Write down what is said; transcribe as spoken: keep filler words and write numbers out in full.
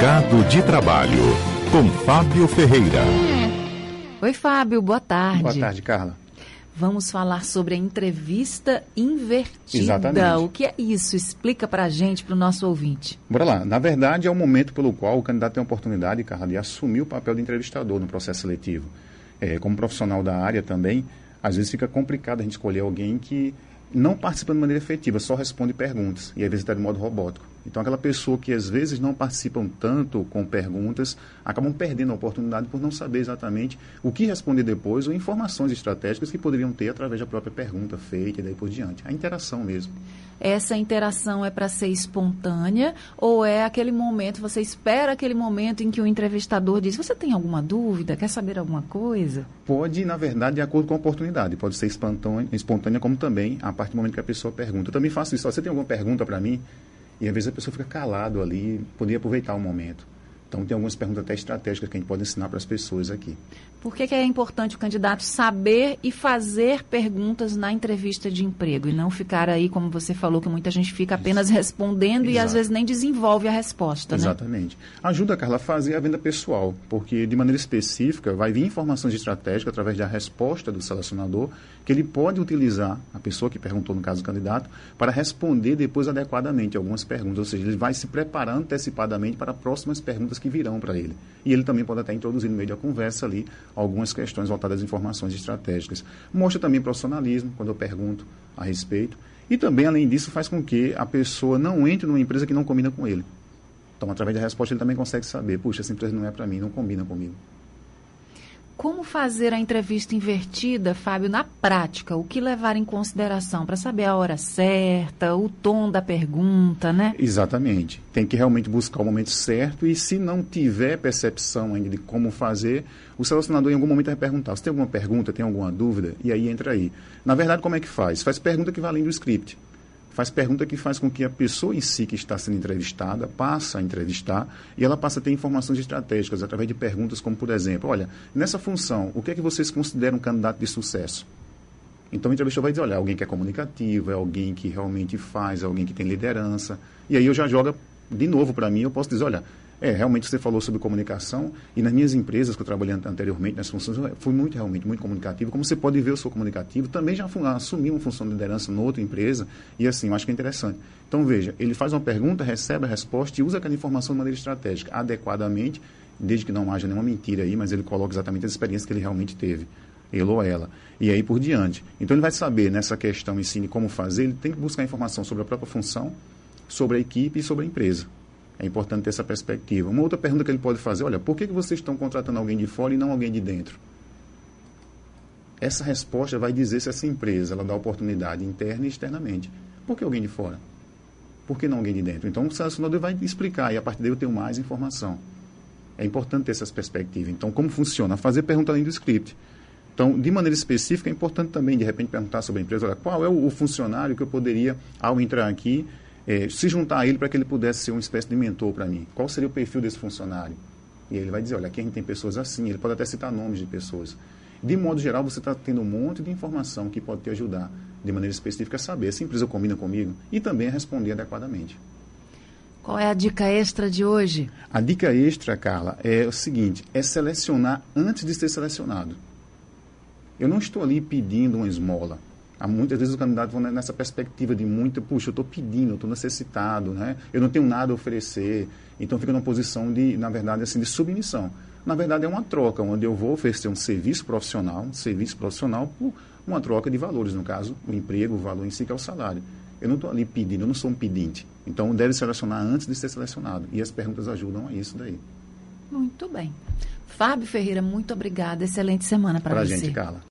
Mercado de Trabalho, com Fábio Ferreira. Oi, Fábio, boa tarde. Boa tarde, Carla. Vamos falar sobre a entrevista invertida. Exatamente. O que é isso? Explica para a gente, para o nosso ouvinte. Bora lá. Na verdade, é o momento pelo qual o candidato tem a oportunidade, Carla, de assumir o papel de entrevistador no processo seletivo. É, como profissional da área também, às vezes fica complicado a gente escolher alguém que não participa de maneira efetiva, só responde perguntas, e às vezes está de modo robótico. Então, aquela pessoa que às vezes não participam tanto com perguntas, acabam perdendo a oportunidade por não saber exatamente o que responder depois ou informações estratégicas que poderiam ter através da própria pergunta feita e daí por diante. A interação mesmo. Essa interação é para ser espontânea ou é aquele momento, você espera aquele momento em que o entrevistador diz, você tem alguma dúvida, quer saber alguma coisa? Pode, na verdade, de acordo com a oportunidade. Pode ser espontânea, espontânea como também a partir do momento que a pessoa pergunta. Eu também faço isso. Você tem alguma pergunta para mim? E às vezes a pessoa fica calado ali, poderia aproveitar o momento. Então, tem algumas perguntas até estratégicas que a gente pode ensinar para as pessoas aqui. Por que que é importante o candidato saber e fazer perguntas na entrevista de emprego e não ficar aí, como você falou, que muita gente fica apenas Isso. respondendo Exato. E às vezes nem desenvolve a resposta, Exatamente. Né? Ajuda, Carla, a fazer a venda pessoal, porque de maneira específica vai vir informações estratégicas através da resposta do selecionador que ele pode utilizar, a pessoa que perguntou, no caso do candidato, para responder depois adequadamente algumas perguntas. Ou seja, ele vai se preparar antecipadamente para próximas perguntas que virão para ele. E ele também pode até introduzir no meio da conversa ali algumas questões voltadas às informações estratégicas. Mostra também profissionalismo, quando eu pergunto a respeito. E também, além disso, faz com que a pessoa não entre numa empresa que não combina com ele. Então, através da resposta, ele também consegue saber, puxa, essa empresa não é para mim, não combina comigo. Como fazer a entrevista invertida, Fábio, na prática? O que levar em consideração para saber a hora certa, o tom da pergunta, né? Exatamente. Tem que realmente buscar o momento certo e se não tiver percepção ainda de como fazer, o selecionador em algum momento vai perguntar, você tem alguma pergunta, tem alguma dúvida? E aí entra aí. Na verdade, como é que faz? Faz pergunta que vai além do script. Faz pergunta que faz com que a pessoa em si que está sendo entrevistada passa a entrevistar e ela passa a ter informações estratégicas através de perguntas como, por exemplo, olha, nessa função, o que é que vocês consideram um candidato de sucesso? Então o entrevistador vai dizer, olha, alguém que é comunicativo, é alguém que realmente faz, é alguém que tem liderança. E aí eu já jogo de novo para mim, eu posso dizer, olha, é, realmente você falou sobre comunicação e nas minhas empresas que eu trabalhei anteriormente, nas funções, eu fui muito, realmente, muito comunicativo. Como você pode ver, eu sou comunicativo, também já assumi uma função de liderança em outra empresa e assim, eu acho que é interessante. Então, veja, ele faz uma pergunta, recebe a resposta e usa aquela informação de maneira estratégica, adequadamente, desde que não haja nenhuma mentira aí, mas ele coloca exatamente as experiências que ele realmente teve, ele ou ela, e aí por diante. Então, ele vai saber, nessa questão em si, de como fazer, ele tem que buscar informação sobre a própria função, sobre a equipe e sobre a empresa. É importante ter essa perspectiva. Uma outra pergunta que ele pode fazer, olha, por que que vocês estão contratando alguém de fora e não alguém de dentro? Essa resposta vai dizer se essa empresa ela dá oportunidade interna e externamente. Por que alguém de fora? Por que não alguém de dentro? Então, o selecionador vai explicar e a partir daí eu tenho mais informação. É importante ter essas perspectivas. Então, como funciona? Fazer pergunta além do script. Então, de maneira específica, é importante também, de repente, perguntar sobre a empresa, olha, qual é o, o funcionário que eu poderia, ao entrar aqui, É, se juntar a ele para que ele pudesse ser uma espécie de mentor para mim. Qual seria o perfil desse funcionário? E ele vai dizer, olha, aqui a gente tem pessoas assim, ele pode até citar nomes de pessoas. De modo geral, você está tendo um monte de informação que pode te ajudar, de maneira específica, a saber se a empresa combina comigo e também a responder adequadamente. Qual é a dica extra de hoje? A dica extra, Carla, é o seguinte, é selecionar antes de ser selecionado. Eu não estou ali pedindo uma esmola. Há muitas vezes os candidatos vão nessa perspectiva de muito, puxa, eu estou pedindo, eu estou necessitado, né? Eu não tenho nada a oferecer, então fica numa posição de, na verdade, assim, de submissão. Na verdade, é uma troca, onde eu vou oferecer um serviço profissional, um serviço profissional por uma troca de valores, no caso, o emprego, o valor em si, que é o salário. Eu não estou ali pedindo, eu não sou um pedinte. Então, deve selecionar antes de ser selecionado. E as perguntas ajudam a isso daí. Muito bem. Fábio Ferreira, muito obrigada. Excelente semana para você. Para a gente, Carla.